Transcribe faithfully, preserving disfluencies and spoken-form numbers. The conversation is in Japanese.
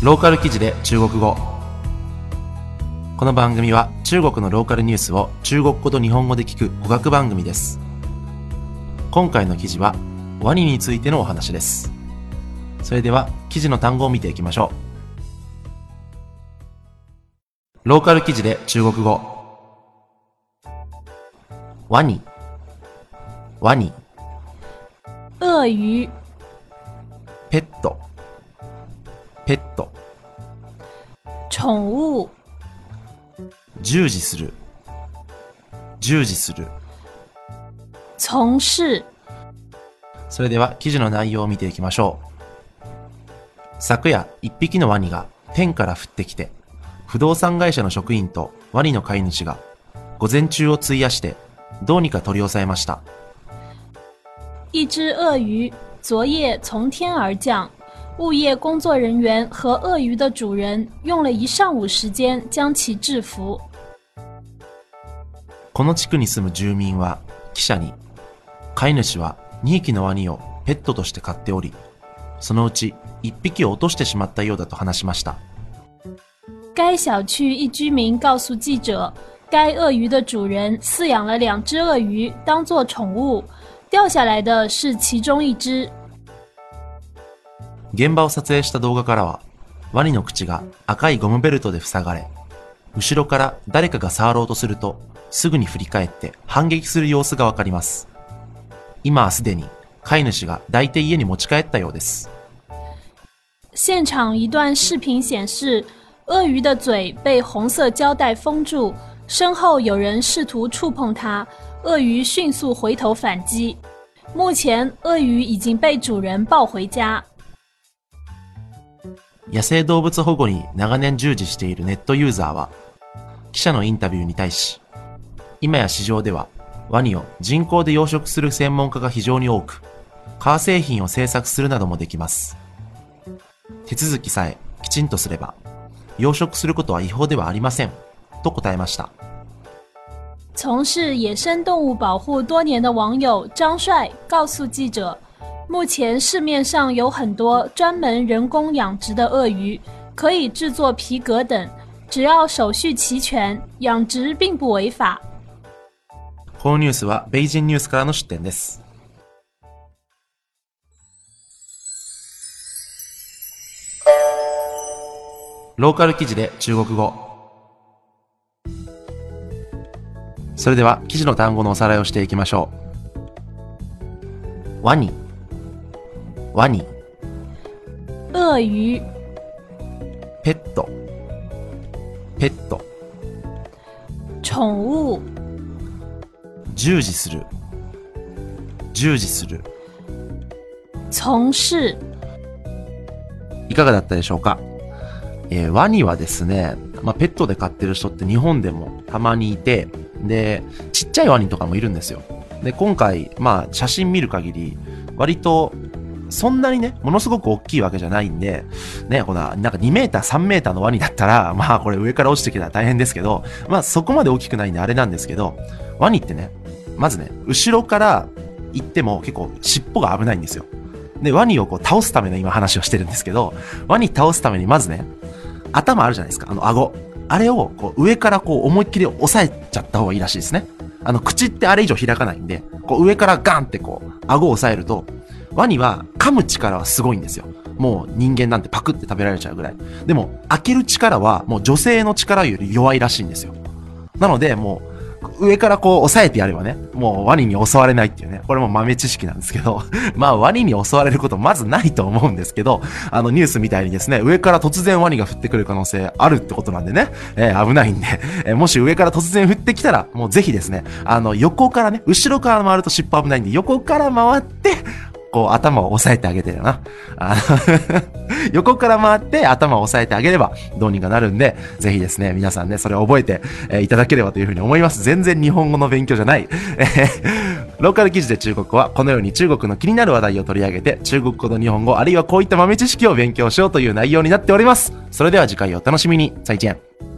ローカル記事で中国語。この番組は中国のローカルニュースを中国語と日本語で聞く語学番組です。今回の記事はワニについてのお話です。それでは記事の単語を見ていきましょう。ローカル記事で中国語。ワニ、ワニ。 鳄鱼、 ペット、ペット。 宠物、 従事する、従事する。 从事。 それでは記事の内容を見ていきましょう。昨夜、一匹のワニが天から降ってきて、不動産会社の職員とワニの飼い主が午前中を費やしてどうにか取り押さえました。 一只鳄鱼昨夜从天而降，物业工作人员和鳄鱼的主人用了一上午时间将其制服。 この地区に住む住民は記者に、飼い主はにひきのワニをペットとして飼っており、そのうちいっぴきを落としてしまったようだと話しました。 该小区一居民告诉记者，该鳄鱼的主人饲养了两只鳄鱼当作宠物，掉下来的是其中一只。 現場を撮影した動画からは、ワニの口が赤いゴムベルトで塞がれ、後ろから誰かが触ろうとすると、すぐに振り返って反撃する様子がわかります。今はすでに飼い主が抱いて家に持ち帰ったようです。 现场一段视频显示，鳄鱼的嘴被红色胶带封住，身后有人试图触碰它，鳄鱼迅速回头反击。目前，鳄鱼已经被主人抱回家。 野生動物保護に長年従事しているネットユーザーは、記者のインタビューに対し、今や市場ではワニを人工で養殖する専門家が非常に多く、革製品を製作するなどもできます。手続きさえきちんとすれば、養殖することは違法ではありません、と答えました。 从事野生动物保护多年的网友张帅告诉记者，目前市面上有很多专门人工养殖的鳄鱼，可以制作皮革等，只要手续齐全，养殖并不违法。 このニュースはベイジンニュースからの出展です。ローカル記事で中国語。それでは記事の単語のおさらいをしていきましょう。ワニ、ワニ。 鳄鱼、 ペット、ペット。 宠物、 従事する、従事する。 从事。 いかがだったでしょうか。えー、ワニはですね、まあ、ペットで飼ってる人って日本でもたまにいて、で、ちっちゃいワニとかもいるんですよ。で、今回、まあ、写真見る限り、割と、そんなにね、ものすごく大きいわけじゃないんで、ね、この、なんかにメーター、さんメーターのワニだったら、まあ、これ上から落ちてきたら大変ですけど、まあ、そこまで大きくないんであれなんですけど、ワニってね、まずね、後ろから行っても結構尻尾が危ないんですよ。で、ワニをこう倒すための今話をしてるんですけど、ワニ倒すためにまずね、頭あるじゃないですか、あの顎。あれをこう上からこう思いっきり押さえちゃった方がいいらしいですね。あの口ってあれ以上開かないんで、こう上からガンってこう顎を押さえると、ワニは噛む力はすごいんですよ。もう人間なんてパクって食べられちゃうぐらい。でも開ける力はもう女性の力より弱いらしいんですよ。なのでもう上からこう押さえてやればね、もうワニに襲われないっていうね、これも豆知識なんですけど、まあワニに襲われることまずないと思うんですけど、あのニュースみたいにですね、上から突然ワニが降ってくる可能性あるってことなんでね、えー、危ないんで、えー、もし上から突然降ってきたら、もうぜひですね、あの横からね、後ろから回ると尻尾危ないんで、横から回って、こう頭を押さえてあげてるな。あの横から回って頭を押さえてあげればどうにかなるんで、ぜひですね、皆さんね、それを覚えて、えー、いただければというふうに思います。全然日本語の勉強じゃない。ローカル記事で中国語はこのように中国の気になる話題を取り上げて、中国語と日本語、あるいはこういった豆知識を勉強しようという内容になっております。それでは次回お楽しみに。再见。